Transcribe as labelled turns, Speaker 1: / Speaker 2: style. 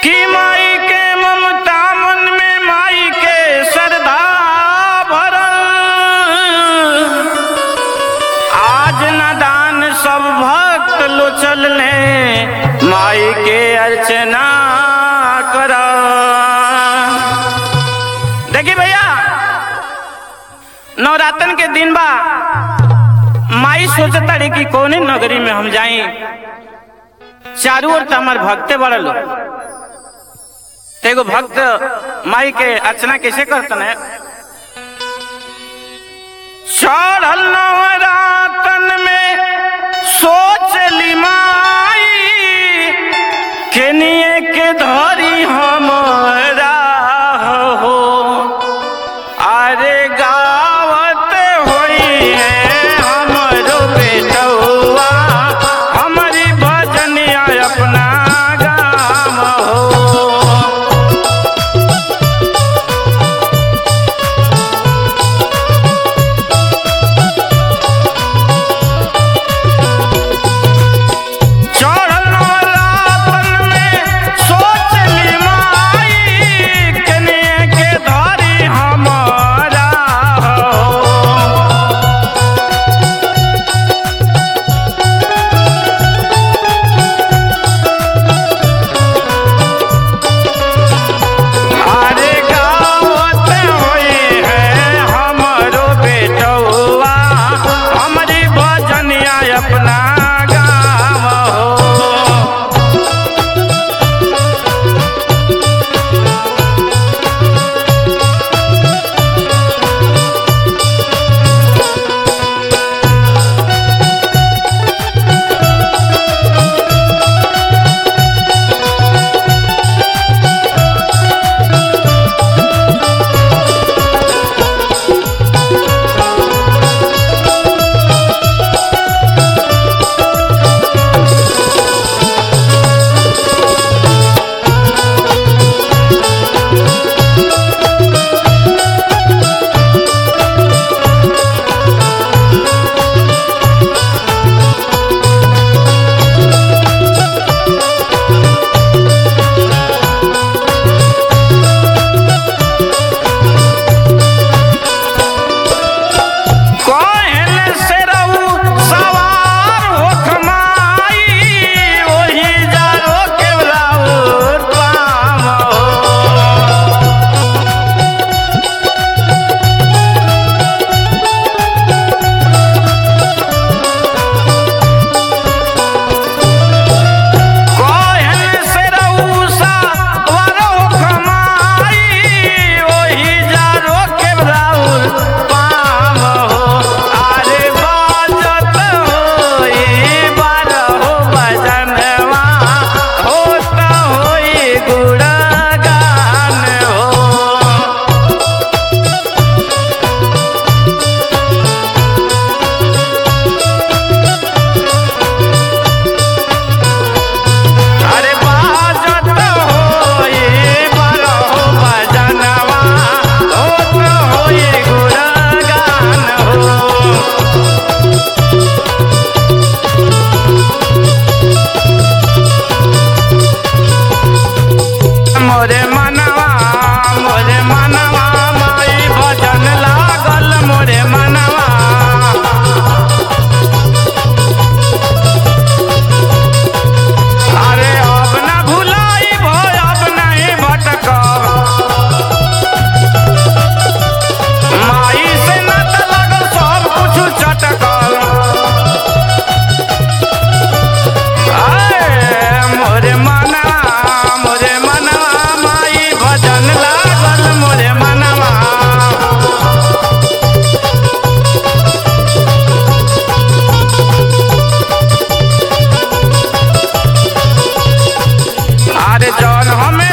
Speaker 1: कि माई के ममता मन में माई के श्रद्धा भरल। आज नादान सब भक्त लो चलने माई के अर्चना कर। देखिए भैया, नवरात्रन के दिन बा, माई सोचता रही कि कौन नगरी में हम जाई। चारों ओर तो हमारे भक्ते बड़ा लोग, एगो भक्त माई के अर्चना कैसे करते हैं। चढ़ल नवरातन में सोच ली माई केनिए के धरी हमरा हो। अरे गावत होई है हमरो बेटौआ हमारी भजनिया अपना गाम हो। हम